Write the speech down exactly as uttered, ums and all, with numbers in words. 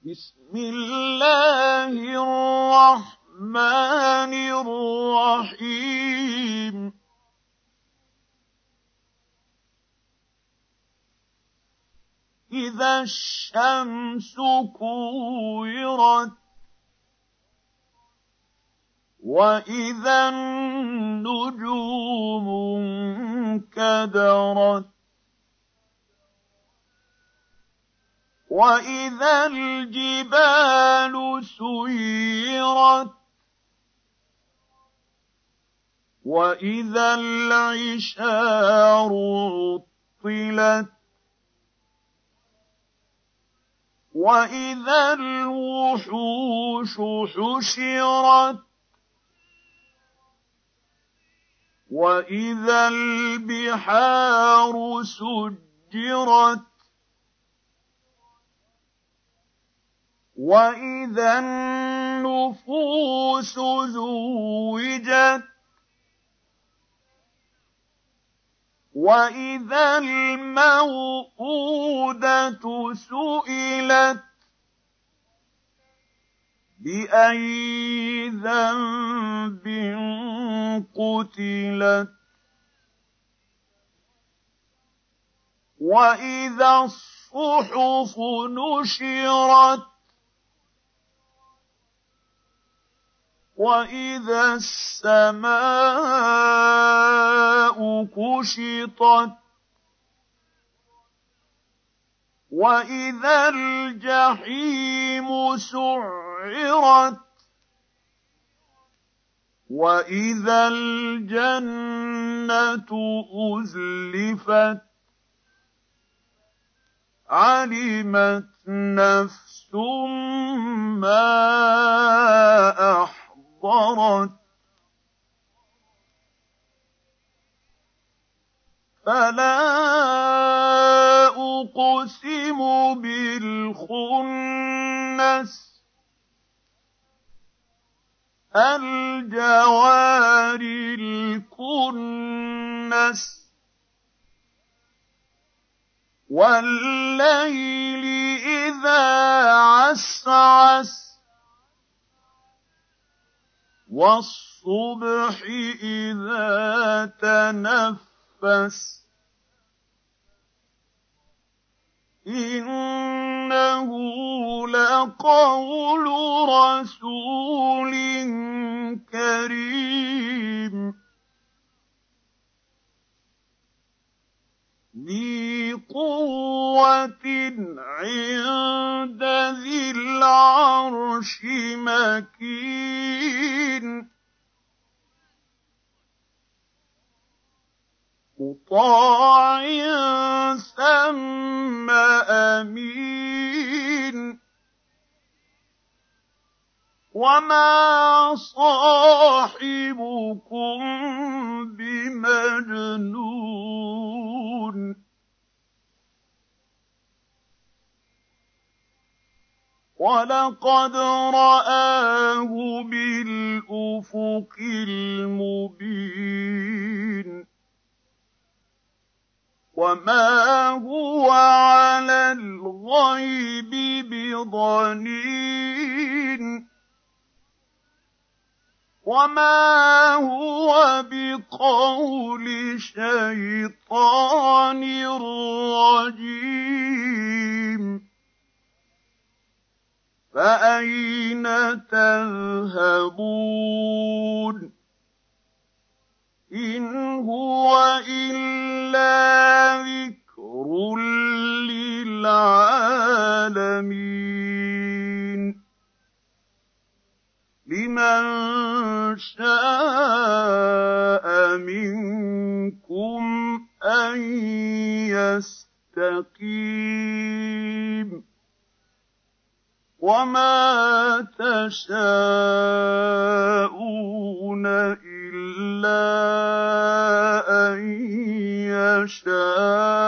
بسم الله الرحمن الرحيم إذا الشمس كورت وإذا النجوم انكدرت وإذا الجبال سيرت وإذا العشار عطلت وإذا الوحوش حشرت وإذا البحار سجرت وإذا النفوس زوجت وإذا الموءودة سئلت بأي ذنب قتلت وإذا الصحف نشرت وإذا السماء كشطت وإذا الجحيم سعرت وإذا الجنة أزلفت علمت نفس ما أحضرت فلا أقسم بالخنس الجوار الكنس والليل إذا عسعس والصبح إذا تنفس إنه لقول رسول كريم ذي قوة عند ذي العرش مكين مطاع ثم أمين وما صاحبكم بمجنون ولقد رآه بالأفق المبين وما هو على الغيب بضنين وما هو بقول شيطان رجيم فأين تذهبون إن هو إلا ذكر للعالمين لمن شاء منكم أن يستقيم وما تشاءون إلا أن يشاء